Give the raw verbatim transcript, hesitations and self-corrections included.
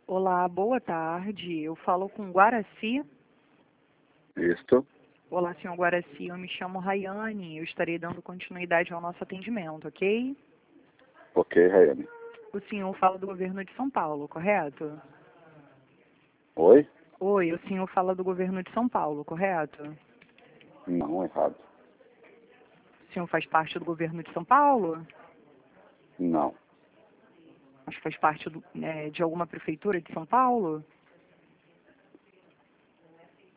Olá, boa tarde. Eu falo com Guaraci. Isto. Olá, senhor Guaraci. Eu me chamo Rayane. Eu estarei dando continuidade ao nosso atendimento, ok? Ok, Rayane. O senhor fala do governo de São Paulo, correto? Oi? Oi, o senhor fala do governo de São Paulo, correto? Não, errado. O senhor faz parte do governo de São Paulo? Não. Mas faz parte do, né, de alguma prefeitura de São Paulo?